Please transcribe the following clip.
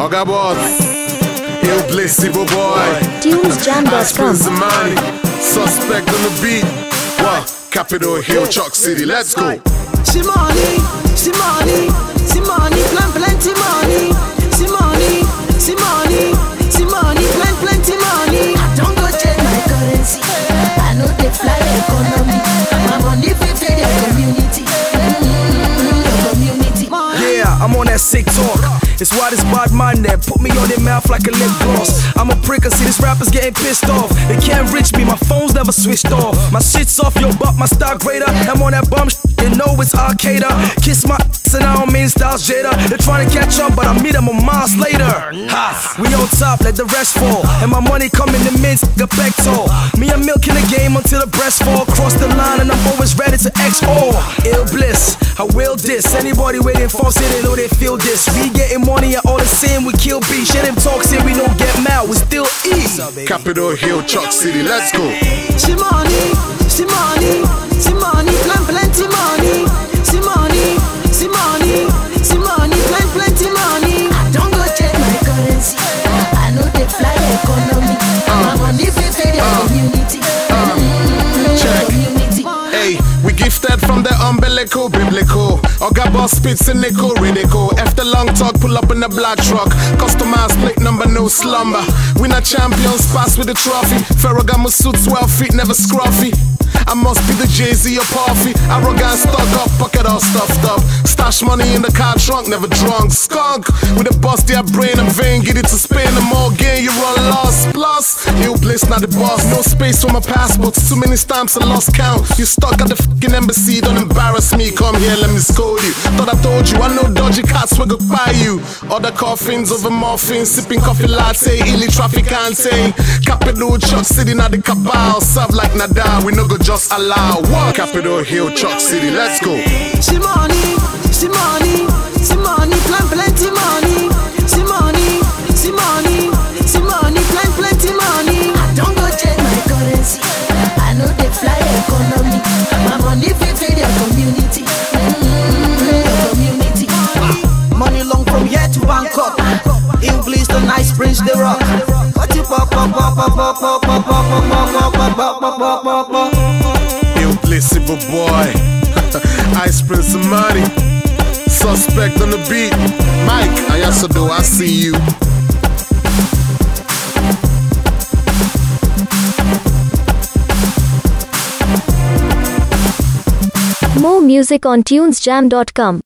Oga boss, Ill Bliss, Evil Boy, TunesJam.com. Zamani, Suspect on the beat. What? Capitol Hill, Chalk City, let's go. Simoni, Simoni, Simoni, plenty money. Simoni, Simoni, Simoni, plenty money. I don't go change my currency. I know they fly economy. My money fit for the community. Yeah, I'm on that sick talk. It's why this bad man there put me on their mouth like a lip gloss. I'm a prick, I see these rappers getting pissed off. They can't reach me, my phone's never switched off. My shit's off, yo, but my stock greater. I'm on that bum you know it's Al-Qaeda. Kiss my ass and I don't mean styles Jada. They're trying to catch up, but I meet them a miles later. Ha, we on top, let the rest fall. And my money come in the mints, the back tall. Me, I'm milking the game until the breast fall. Cross the line and I'm always ready to X all. Ill Bliss, I will diss. Anybody waiting for say they know they feel this. We getting money and all the same, we kill beat. Shit them talks here, we don't get mad, we still eat. Capitol Hill, Chalk City, let's go. Simoni, Simoni, Simoni, plenty money. Simoni, Simoni, Simoni, plenty money. I don't go check my currency. I know they fly economy. My money fit for the community. Hey, we gifted from the umbilical, biblical. Oga boss spits a nickel, ridicule. After long talk, pull up in the black truck. Customized plate number, no slumber. We not champions, pass with the trophy. Ferragamo suit, 12 feet, never scruffy. I must be the Jay-Z or Puffy. Arrogant, stuck up, pocket all stuffed up. Stash money in the car trunk, never drunk. Skunk with a bust, their brain and vein. Get it to Spain, the more gain, you run lost. Plus, Ill Bliss, not the boss. No space for my passport, too many stamps, I lost count. You stuck at the fucking embassy, don't embarrass me. Come here, let me scold you. Thought I told you, I know dodgy cats will go by you. Other coffins over morphine, sipping coffee latte, illy trafficante. Capitol, Chalk City, not the cabal. Serve like Nadal, we no go just allow. What? Capitol Hill, Chalk City, let's go. Simoni, Simoni, Simoni, plenty money. Simoni, Simoni, Simoni, plenty money. I don't go check my currency. I know they fly economy. My money fit for the community. Money long from here to Bangkok. Ill Bliss, the nice prince, the rock. Ill Bliss, Evil Boy, Ice Prince of Money, Suspect on the beat. Mike, Ayasado, I see you. More music on TunesJam.com.